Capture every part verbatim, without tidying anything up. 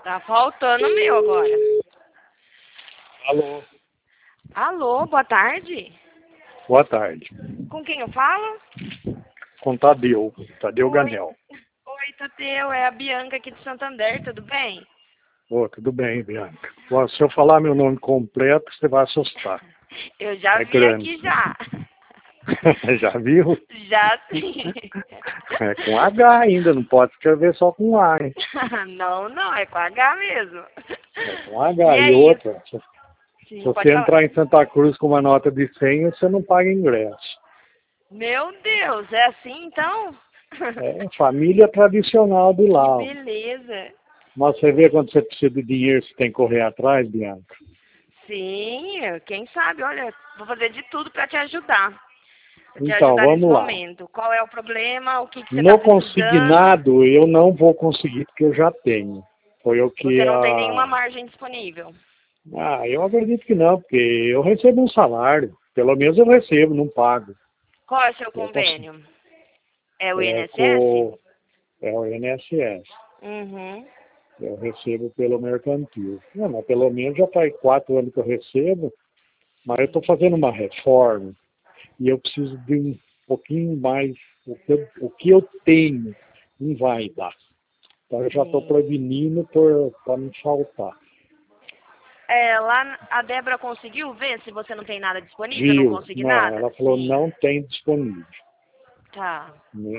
Tá faltando o meu agora. Alô, Alô, boa tarde. boa tarde. Com quem eu falo? Com Tadeu, Tadeu Oi. Ganel. Oi, Tadeu, é a Bianca aqui de Santander, tudo bem? Ô, tudo bem, Bianca. Bom, se eu falar meu nome completo, você vai assustar. Eu já É vi grande. aqui já. Já viu? Já sim. É com H ainda, não pode escrever só com A, hein? Não, não, é com H mesmo. É com H. E E, é outra, isso. se, Sim, se pode você falar. entrar em Santa Cruz com uma nota de cem, você não paga ingresso. Meu Deus, é assim então? É família tradicional de Que lá. beleza. Mas você vê quando você precisa de dinheiro, você tem que correr atrás, Bianca. Sim, quem sabe, olha, vou fazer de tudo para te ajudar. Pra te Então, ajudar nesse vamos lá. momento. Qual é o problema? O que, que você está No precisando? consignado, eu não vou conseguir, porque eu já tenho. Foi o que Você não tem a... nenhuma margem disponível. Ah, eu acredito que não, porque eu recebo um salário. Pelo menos eu recebo, não pago. Qual é o seu Eu consigo. convênio? É o É, I N S S? com... é o I N S S. Uhum. Eu recebo pelo mercantil. Não, mas pelo menos já faz quatro anos que eu recebo, mas eu estou fazendo uma reforma e eu preciso de um pouquinho mais. O que eu, o que eu tenho não vai dar. Então eu já estou Sim. prevenindo para não faltar. É, lá a Débora conseguiu ver se você não tem nada disponível, não Viu? consegui Não, nada? ela falou Sim. não tem disponível. Tá. Né?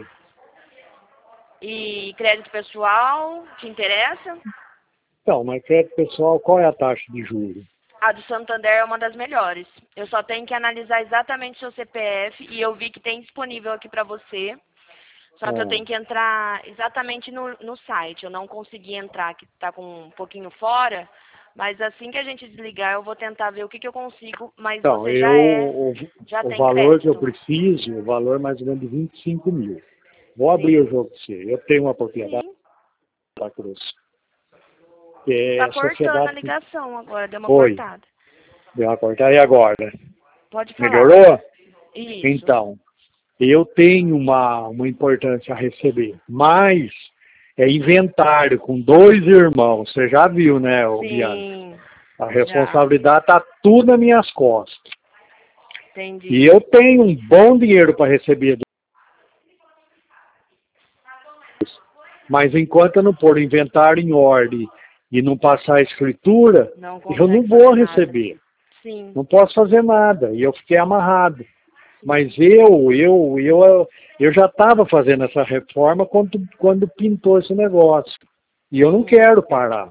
E crédito pessoal, te interessa? Então, mas crédito pessoal, qual é a taxa de juros? A do Santander é uma das melhores. Eu só tenho que analisar exatamente seu C P F e eu vi que tem disponível aqui para você. Só que eu Ah, tenho que entrar exatamente no, no site. Eu não consegui entrar, que está com um pouquinho fora. Mas assim que a gente desligar, eu vou tentar ver o que, que eu consigo. Mas então, você eu, já é, o, já o tem valor que eu crédito. preciso, o valor é mais ou menos de vinte e cinco mil. Vou abrir o Sim. jogo para você. Eu tenho uma propriedade Sim. em Santa Cruz, que Tá é cortando a sociedade... ligação agora, deu uma Oi, cortada. deu uma cortada. E agora? Pode falar. Melhorou? Isso. Então, eu tenho uma, uma importância a receber, mas é inventário com dois irmãos. Você já viu, né, ô Bianca? Sim. A Já. responsabilidade está tudo nas minhas costas. E Entendi. eu tenho um bom dinheiro para receber. Mas enquanto eu não pôr o inventário em ordem e não passar a escritura, Não eu não consegue vou fazer nada. receber. Sim. Não posso fazer nada. E eu fiquei amarrado. Sim. Mas eu, eu, eu, eu já estava fazendo essa reforma quando, quando pintou esse negócio. E eu não Uhum. quero parar.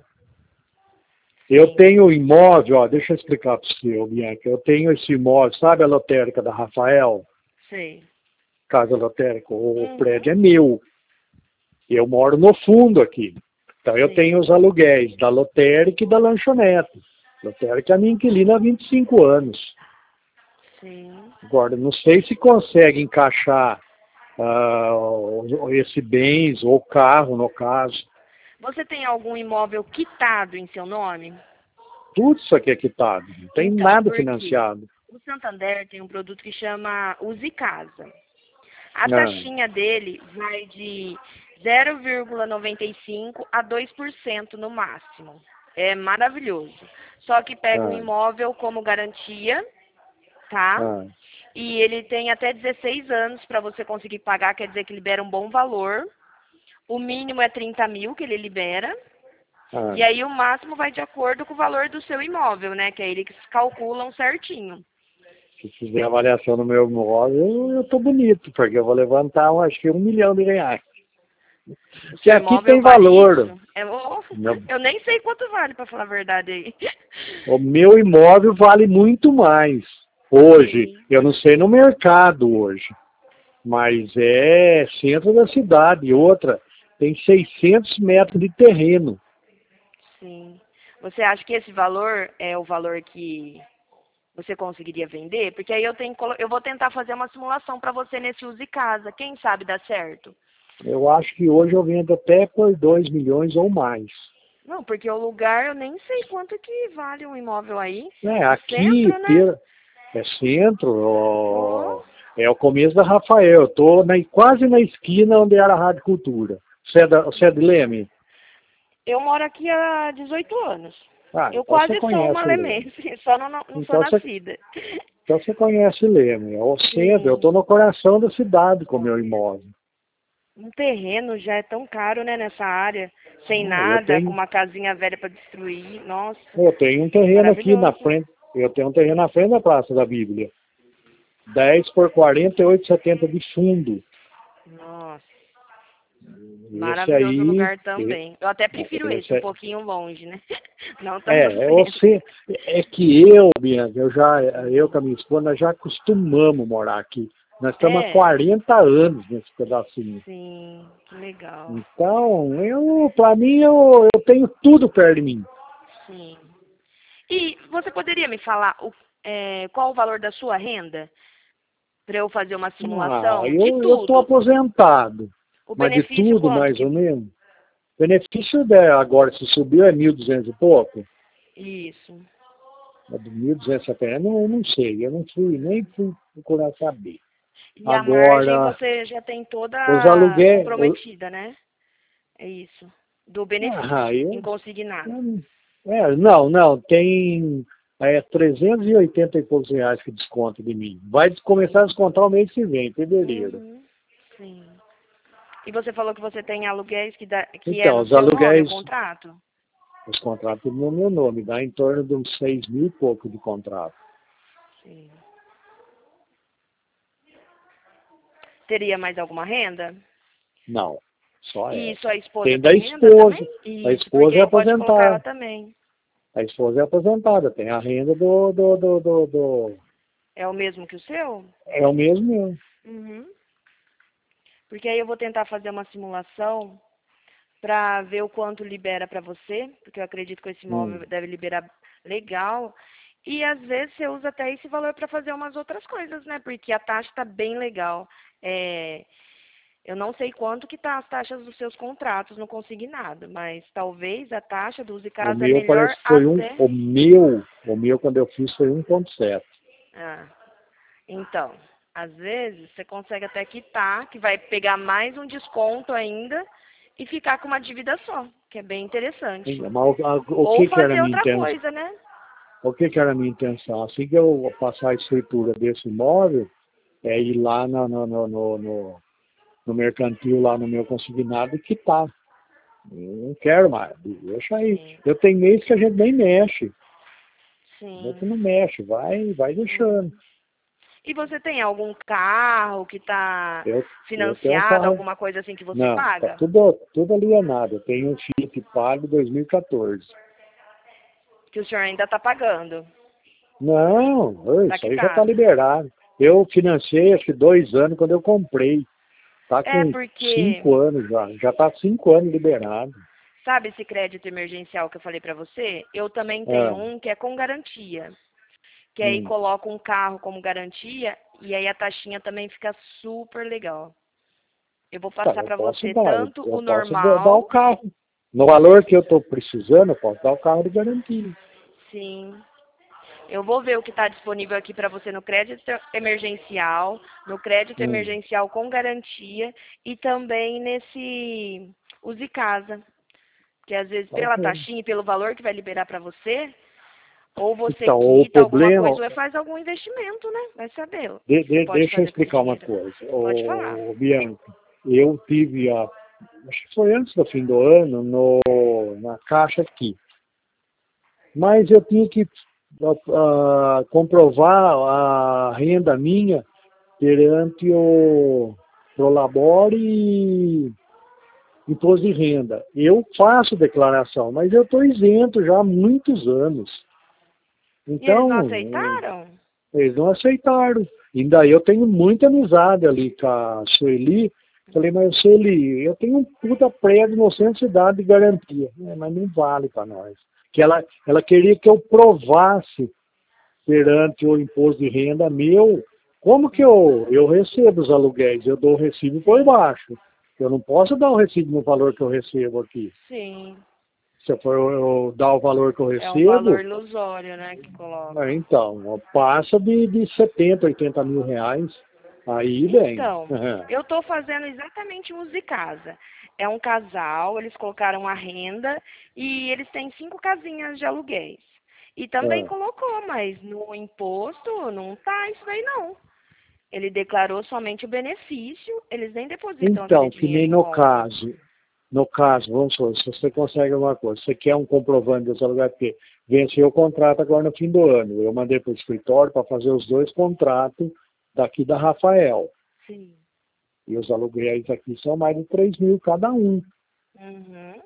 Eu tenho imóvel, ó, deixa eu explicar para você, ô, Bianca. Eu tenho esse imóvel, sabe a lotérica da Rafael? Sei. Casa lotérica, o Uhum. prédio é meu. Eu moro no fundo aqui. Então eu Sim. tenho os aluguéis da lotérica e da lanchonete. Lotérica é minha inquilina há vinte e cinco anos. Sim. Agora, não sei se consegue encaixar ah, esse bens ou carro, no caso. Você tem algum imóvel quitado em seu nome? Tudo isso aqui é quitado. Não tem Então, nada por quê? financiado. O Santander tem um produto que chama Use Casa. A Ah, taxinha dele vai de zero vírgula noventa e cinco a dois por cento no máximo. É maravilhoso. Só que pega um ah, imóvel como garantia, tá? ah, E ele tem até dezesseis anos para você conseguir pagar, quer dizer que libera um bom valor. O mínimo é trinta mil que ele libera. ah. E aí o máximo vai de acordo com o valor do seu imóvel, né? Que é eles calculam certinho. Se fizer avaliação no meu imóvel, eu tô bonito, porque eu vou levantar, eu acho que um milhão de reais. O Que seu aqui imóvel tem vale valor. isso? É, oh, Meu- eu nem sei quanto vale, para falar a verdade aí. O meu imóvel vale muito mais hoje. Sim, Eu não sei no mercado hoje, mas é centro da cidade. Outra, tem seiscentos metros de terreno. sim. Você acha que esse valor é o valor que você conseguiria vender? Porque aí eu tenho que colo- eu vou tentar fazer uma simulação para você nesse Use Casa. Quem sabe dá certo? Eu acho que hoje eu vendo até por dois milhões ou mais. Não, porque o lugar eu nem sei quanto que vale um imóvel aí. É, No aqui centro, né? pela- é centro, Oh, ó, é o começo da Rafael. Eu tô na, quase na esquina onde era a Rádio Cultura. Você é, da, você é de Leme? Eu moro aqui há dezoito anos. Ah, Eu então quase você sou conhece uma Leme. lemense, só não, não sou Então você, nascida. então você conhece Leme. É o centro, eu Sim. estou no coração da cidade com o meu imóvel. Um terreno já é tão caro, né, nessa área, sem Ah, eu nada, com tenho, uma casinha velha para destruir. Nossa, eu tenho um terreno aqui na maravilhoso. frente, eu tenho um terreno na frente da Praça da Bíblia. dez por quarenta e oito e setenta de fundo. Nossa, Esse maravilhoso aí, lugar também. Eu até prefiro esse, esse um é, pouquinho longe, né? Não tão no é, é centro. você, é que eu, Bianca, eu já, eu com a minha esposa, nós já acostumamos morar aqui. Nós estamos há É, quarenta anos nesse pedacinho. sim, que legal. Então, eu, pra mim, eu, eu tenho tudo perto de mim. Sim. E você poderia me falar o, é, qual o valor da sua renda para eu fazer uma Ah, simulação de eu eu estou tudo? aposentado, O mas de benefício tudo quanto mais que... ou menos. Benefício dela agora, se subiu, é mil e duzentos e pouco. Isso. É de mil e duzentos até, não, eu não sei, eu não fui, nem fui procurar saber. E a margem Agora, você já tem os toda aluguéis, os- comprometida, né? É isso. Do ah, benefício, eu, em consignado. eu- é, não, não, tem é, trezentos e oitenta e poucos reais que desconto de mim. Vai começar a Sim. descontar o mês que vem, fevereiro. Uhum. Sim. E você falou que você tem aluguéis que, dá, que é Então, no os seu nome, o aluguéis, contrato? os contratos no meu nome, dá em torno de uns seis mil e pouco de contrato. Sim. Teria mais alguma renda? Não, só E essa. sua esposa Tem da tem renda também? esposa, a Isso, porque esposa é aí pode colocar ela aposentada. também. A esposa é aposentada, tem a renda do, do, do, do, do- É o mesmo que o seu? é o mesmo. Uhum. Porque aí eu vou tentar fazer uma simulação para ver o quanto libera para você, porque eu acredito que esse Hum. imóvel deve liberar legal. E às vezes você usa até esse valor para fazer umas outras coisas, né? Porque a taxa está bem legal. É, eu não sei quanto que tá as taxas dos seus contratos no consignado, mas talvez a taxa do Use O Casa é meu melhor parece que foi um, até. o meu, o meu quando eu fiz foi um ponto sete. Ah, então, às vezes você consegue até quitar, que vai pegar mais um desconto ainda e ficar com uma dívida só, que é bem interessante. Mas o, a- o Ou que que era a fazer minha outra intenção? coisa, né? O que que era a minha intenção? Assim que eu passar a escritura desse imóvel, é ir lá no, no, no, no, no- no mercantil, lá no meu consignado e quitar. Eu não quero mais, deixa aí. Sim, Eu tenho mês que a gente nem mexe. A gente sim. não mexe, vai, vai deixando. Uhum. E você tem algum carro que está Eu, eu tenho um financiado, carro. alguma coisa assim que você Não, tá paga? tudo, tudo alienado. Eu tenho um Fiat Palio dois mil e quatorze. Que o senhor ainda está pagando? Não, oi, Está isso aí já está quitado? liberado. Eu financei acho que dois anos quando eu comprei. Está É com porque, cinco anos já. Já está cinco anos liberado. sabe esse crédito emergencial que eu falei para você? Eu também tenho Ah, um que é com garantia. Que aí hum. coloca um carro como garantia e aí a taxinha também fica super legal. Eu vou Tá, passar eu para posso você dar, eu, tanto eu o posso dar dar o normal, carro. No valor que eu estou precisando, eu posso dar o carro de garantia. sim. Eu vou ver o que está disponível aqui para você no crédito emergencial, no crédito Hum. emergencial com garantia e também nesse Use Casa. Que às vezes Tá pela bom. taxinha e pelo valor que vai liberar para você, ou você Então, o quita alguma problema, coisa ou faz algum investimento, né? Vai saber o de, que você de, pode deixa eu fazer com esse explicar uma dinheiro. coisa. Pode falar. O, Bianca, eu tive a, acho que foi antes do fim do ano, no, na caixa aqui. Mas eu tinha que ah, comprovar a renda minha perante o Prolabore e imposto de renda. Eu faço declaração, mas eu estou isento já há muitos anos. E eles não Então, aceitaram? eles não aceitaram. Ainda eu tenho muita amizade ali com a Sueli. Falei, mas Sueli, eu tenho um puta prédio no centro de cidade de garantia. É, mas não vale para nós. Que ela, ela queria que eu provasse perante o imposto de renda meu, como que eu, eu recebo os aluguéis? Eu dou o recibo por Sim, baixo. Eu não posso dar o recibo no valor que eu recebo aqui. sim. Se eu for eu dar o valor que eu É um valor recebo, ilusório, né, que é, coloca. então, passa de, de setenta, oitenta mil reais. Aí, bem. Então, eu estou fazendo exatamente um Use Casa. é um casal, eles colocaram a renda e eles têm cinco casinhas de aluguéis. E também É. colocou, mas no imposto não tá isso daí não. Ele declarou somente o benefício, eles nem depositam aquele Então, que dinheiro nem em no conta. caso, no caso, vamos supor, se você consegue alguma coisa, você quer um comprovante desse aluguel, porque venceu o contrato agora no fim do ano. Eu mandei para o escritório para fazer os dois contratos daqui da Rafael. Sim. E os aluguéis aqui são mais de três mil cada um. Uhum.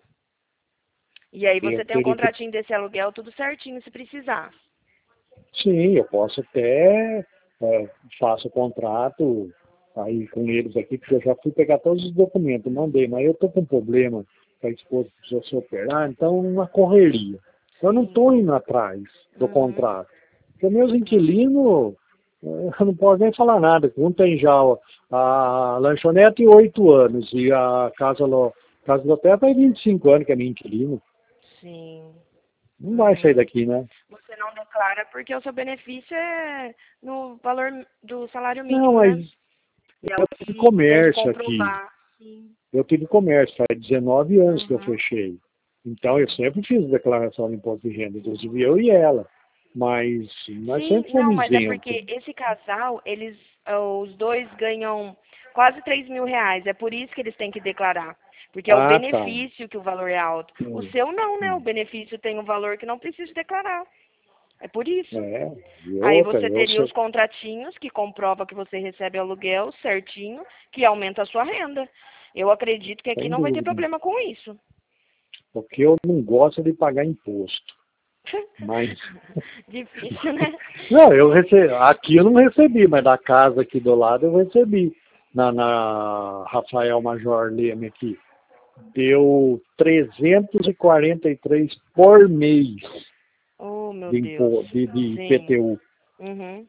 E aí Eu você tem um teria que... contratinho desse aluguel tudo certinho se precisar. Sim, eu posso até é, faço o contrato aí com eles aqui, porque eu já fui pegar todos os documentos, mandei, mas eu estou com um problema que a esposa precisou se operar, então uma correria. Eu não Sim. estou indo atrás do Uhum. contrato. Porque meus Uhum. inquilinos, eh, eu não posso nem falar nada. Um tem já a lanchonete tem oito anos e a casa, lo, casa do hotel tem vinte e cinco anos que é minha inquilino. Sim. Não vai sair Uhum. daqui, né? Você não declara porque o seu benefício é no valor do salário Não, mínimo, mas né? E é eu o tive que você tem que comércio aqui. comprovar. Sim. Eu tive comércio, faz dezenove anos que eu Uhum. fechei. Então, eu Sim. sempre fiz declaração de imposto de renda, inclusive eu e ela. Mas nós Sim, sempre não, fomos mas é isentos. porque esse casal, eles, ah, os dois ganham quase três mil reais. É por isso que eles têm que declarar. Porque é o Ah, tá. benefício que o valor é alto. O Hum, seu não, né? O hum. benefício tem um valor que não precisa declarar. É por isso. É, e Aí outra, você eu teria os sou, contratinhos que comprova que você recebe aluguel certinho, que aumenta a sua renda. Eu acredito que aqui sem não vai ter dúvida, problema com isso. porque eu não gosto de pagar imposto. Mas, Difícil, né? não, eu recebi, aqui eu não recebi, mas da casa aqui do lado eu recebi. Na, na Rafael Major Leme aqui. Deu trezentos e quarenta e três por mês Oh, meu de, Deus. impo, de, de Sim. I P T U. Uhum.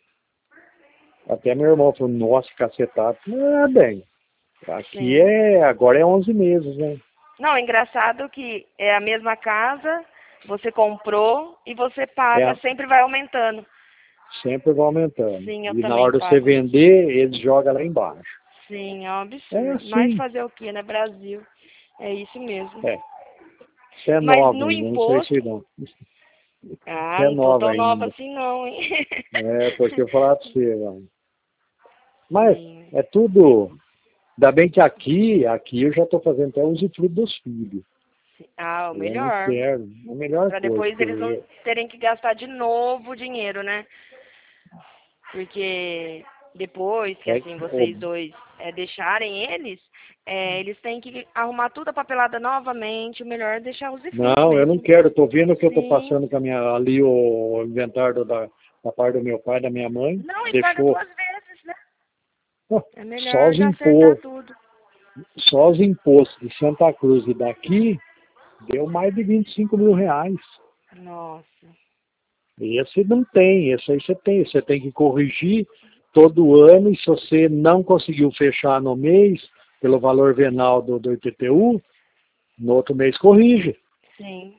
Até meu irmão falou, nossa, cacetado. É, bem, aqui Sim. é, agora é onze meses, né? Não, é engraçado que é a mesma casa, você comprou e você paga, É, sempre vai aumentando. sempre vai aumentando. Sim, eu E na também hora de você pago isso. vender, eles jogam lá embaixo. Sim, é um É absurdo. Mas assim, fazer o quê, né? Brasil. É isso mesmo. é. Você é Mas nova no ainda, não sei se imposto. não. Ah, Você é não tô nova tão nova ainda. assim não, hein? É, porque eu falar pra você, mano. Mas Sim. é tudo. Ainda bem que aqui, aqui eu já estou fazendo até usufruto dos filhos. Ah, o Eu não melhor. quero, a melhor Pra coisa, depois porque eles não eu, terem que gastar de novo o dinheiro, né? Porque depois que é, assim o- vocês dois é, deixarem eles, é, eles têm que arrumar tudo a papelada novamente. O melhor é deixar os frutos não, eu não mesmo. quero, estou vendo que eu estou Sim. passando com a minha, ali o inventário da, da parte do meu pai, da minha mãe, Não, e paga deixou duas vezes, né? ó, É só melhor os já acertar impostos, tudo. só os impostos de Santa Cruz e daqui, deu mais de vinte e cinco mil reais. Nossa. Esse não tem, esse aí você tem, você tem que corrigir todo ano, e se você não conseguiu fechar no mês, pelo valor venal do, do I P T U, no outro mês corrige. Sim.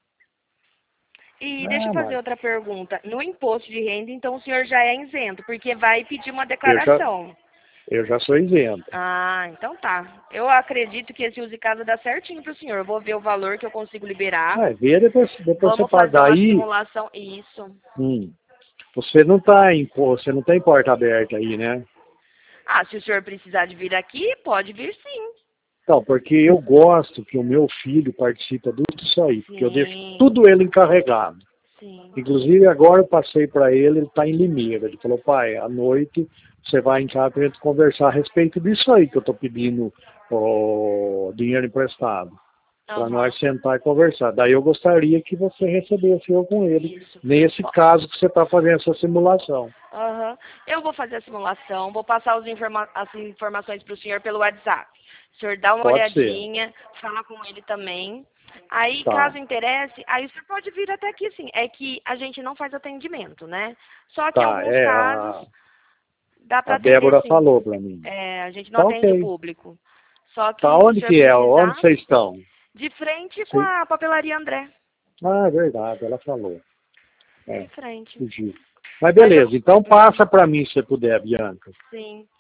E deixa eu Ah, fazer mas outra pergunta. No imposto de renda, então o senhor já é isento, porque vai pedir uma eu já, declaração. eu já sou isento. Ah, então tá. Eu acredito que esse use casa dá certinho pro senhor. Eu vou ver o valor que eu consigo liberar. Ah, vê depois, depois você Vamos paga. fazer uma Daí, simulação. Isso. hum, você não tá em, você não tem porta aberta aí, né? Ah, se o senhor precisar de vir aqui, pode vir sim. Então, porque eu gosto que o meu filho participe de tudo isso aí, porque eu deixo Sim, tudo ele encarregado. sim. Inclusive, agora eu passei para ele, ele está em Limeira. Ele falou, pai, à noite você vai em casa para a gente conversar a respeito disso aí, que eu estou pedindo o dinheiro emprestado, para Aham. nós sentar e conversar. Daí eu gostaria que você recebesse eu com ele, Isso. nesse Ó, caso que você está fazendo essa simulação. aham. Eu vou fazer a simulação, vou passar os informa as informações para o senhor pelo WhatsApp. O senhor dá uma Pode ser. olhadinha, fala com ele também. Aí, Tá, caso interesse, aí o senhor pode vir até aqui, sim. É que a gente não faz atendimento, né? Só que em tá. alguns É, casos a, dá a para atender, Débora sim. falou para mim. É, a gente não Tá atende o ok. público. Só Tá que se o onde senhor que é? Onde precisar, vocês estão? de frente com Sei- a papelaria André. Ah, é verdade, ela falou. De É, frente. fugiu. Mas Mas eu. beleza, então Uhum, passa para mim se você puder, Bianca. sim.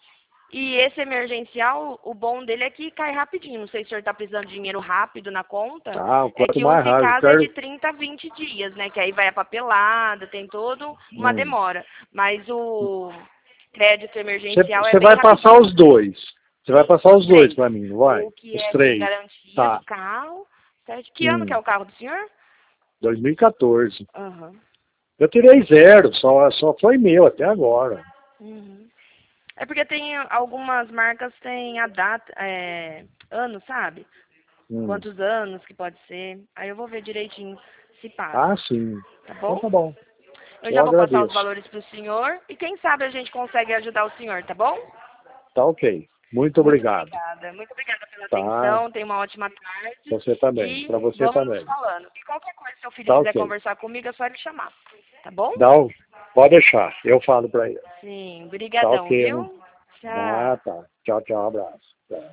E esse emergencial, o bom dele é que cai rapidinho. Não sei se o senhor está precisando de dinheiro rápido na conta. Ah, É quanto que mais use rápido. casa é Quero... de trinta a vinte dias, né? Que aí vai a papelada, tem todo uma Hum. demora. Mas o crédito Você, emergencial é você bem vai passar rapidinho. os dois. Você vai passar Os os dois três. para mim, não vai? O que Os é sem três. garantia Tá. do carro. Certo? Que ano que é Hum. o carro do senhor? dois mil e quatorze. Aham. Eu tirei zero, só, só foi meu até agora. Uhum. É porque tem algumas marcas tem a data, é, ano, sabe? Hum. Quantos anos que pode ser. Aí eu vou ver direitinho se Ah, passa. sim. Tá Então bom? tá bom. Eu Eu já vou passar os agradeço. valores pro senhor e quem sabe a gente consegue ajudar o senhor, tá bom? Tá ok. Muito Muito obrigado. obrigada. Muito obrigada pela Tá. atenção. Tenha uma ótima tarde. Você também. E Para você vamos nos também. falando. E qualquer coisa, se seu filho Tá quiser ok. conversar comigo, é só me chamar. Tá bom? Dá um... Pode deixar. Eu falo para ele. Sim. Tá Brigadão, ok. Não... viu? Ah, Tchau. tá. Tchau, tchau. Abraço. Tchau.